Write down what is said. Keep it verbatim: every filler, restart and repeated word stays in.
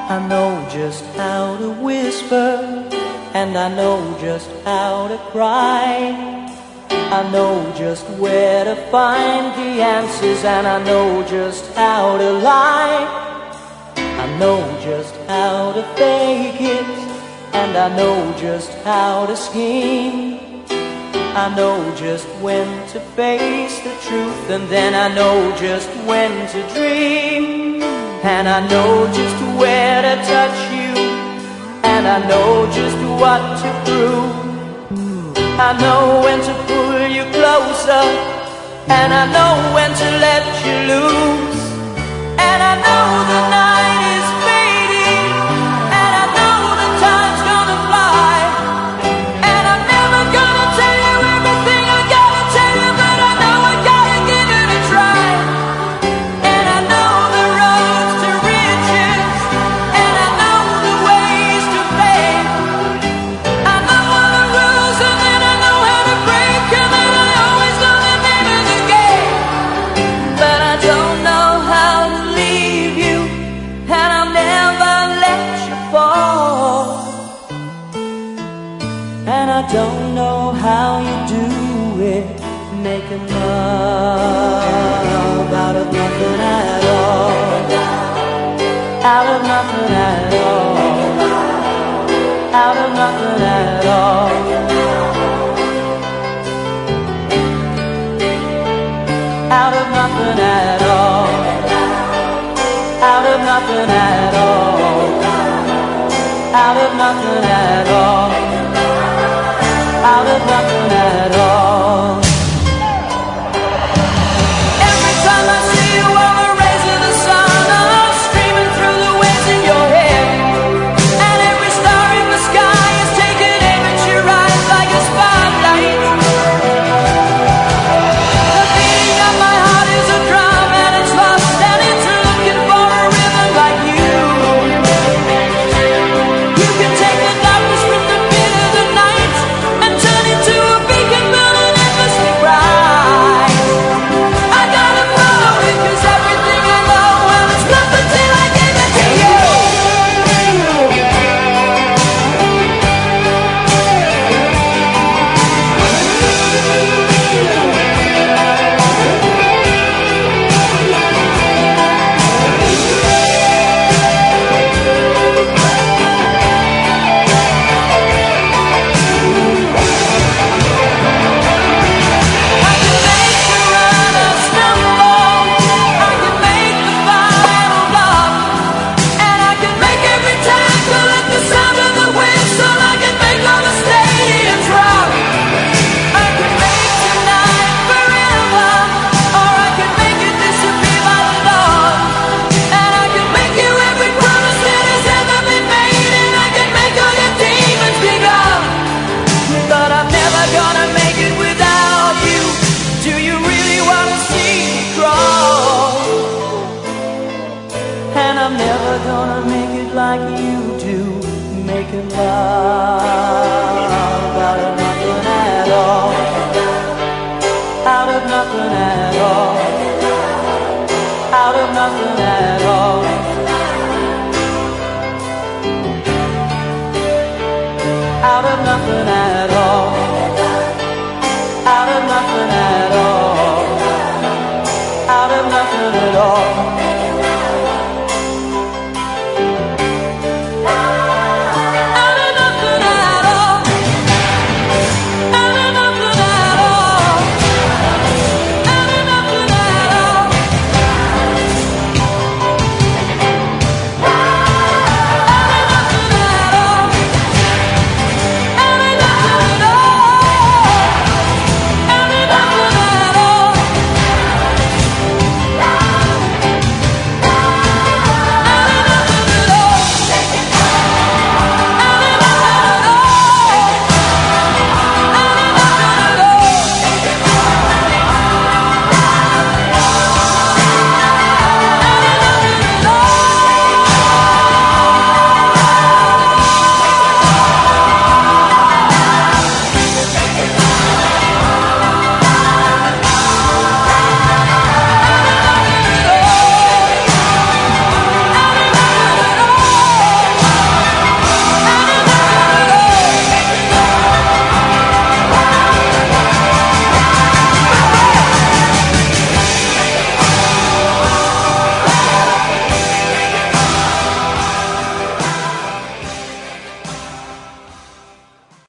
I know just how to whisper, and I know just how to cry. I know just where to find the answers, and I know just how to lie. I know just how to fake it, and I know just how to scheme. I know just when to face the truth, and then I know just when to dream. And I know just where to touch you, and I know just what to prove. I know when to pull you closer, and I know when to let you loose. And I know the night is fading, and I know the time's gonna fly. And I'm never gonna tell you everything I gotta tell you, but I know I gotta give it a try. And I know the roads to riches, and I know the ways to fame. I know all the rules, and then I know how to break them, and I always know the name of the game. But I don't know how to leave you, and I'll never let you fall. And I don't know how you do it, making love out of nothing at all. Out of nothing at all. Out of nothing at all. Out of nothing at all. Out of nothing at all. Out of nothing at all. Out of nothing at all. Every time I see you over raising the sun, I'm streaming through the waves in your head. And every star in the sky is taking aim at your eyes like a spotlight. The beating of my heart is a drum, and it's lost, and it's looking for a rhythm like you. You can take the darkness with the beat of the night and turn it to a beacon burning endlessly bright. I gotta follow it, 'cause everything I know, well, it's nothing till I give it to you. I can make the runner stumble, I can make the final love, and I can make every tackle at the sound of the whistle. I can make all the stadiums rock. I can make tonight forever, or I can make it disappear by the dawn. And I can make you every promise that has ever been made, and I can make all your demons be gone. But I'm never gonna make it without you. Do you really wanna see me crawl? And I'm never gonna make it like you do, making love out of nothing at all. Out of nothing at all. Out of nothing at all.